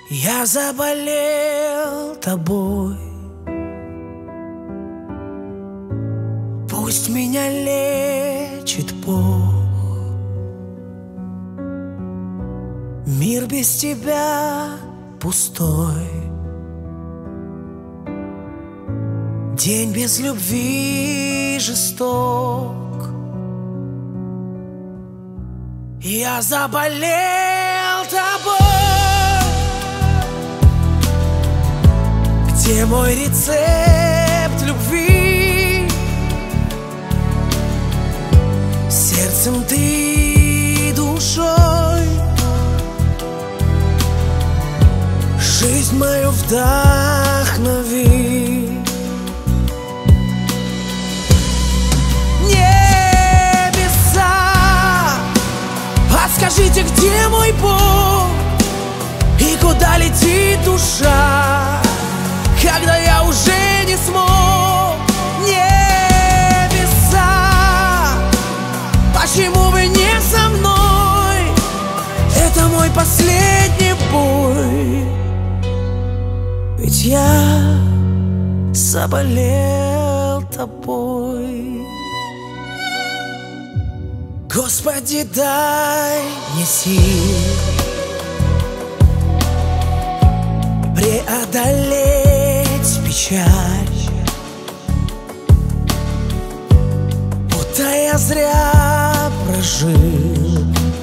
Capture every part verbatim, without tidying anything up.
Я заболел тобой, пусть меня лечит Бог. Мир без тебя пустой, день без любви жесток. Я заболел тобой. Где мой рецепт любви? Сердцем ты, душой жизнь мою вдохнови. Небеса, подскажите, где мой Бог? И куда летит душа, когда я уже не смог? Небеса, почему вы не со мной? Это мой последний бой, ведь я заболел тобой. Господи, дай мне сил преодолеть печаль, будто я зря прожил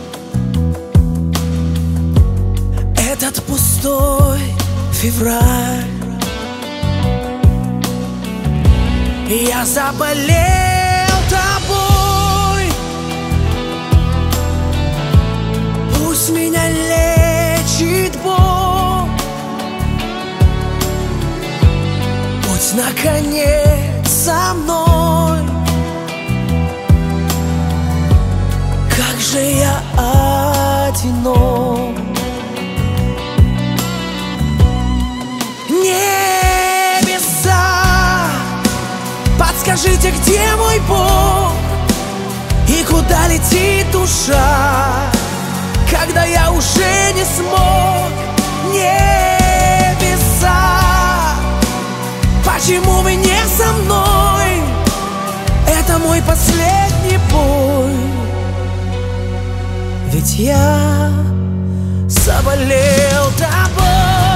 этот пустой февраль. Я заболел тобой, пусть меня лечит Бог. Будь наконец со мной, как же я одинок. Небеса, подскажите, где мой Бог? И куда летит душа, когда я уже не смог? Небеса, почему вы не со мной? Это мой последний бой, ведь я заболел тобой.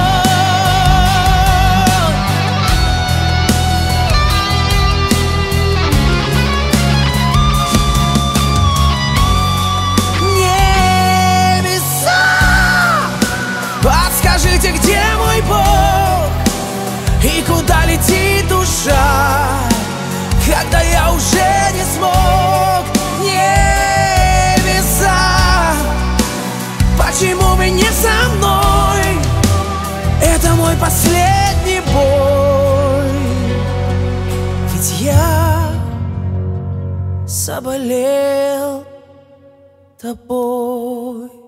Подскажите, где мой Бог? И куда летит душа, когда я уже не смог? Небеса, почему вы не со мной? Это мой последний бой, ведь я заболел тобой.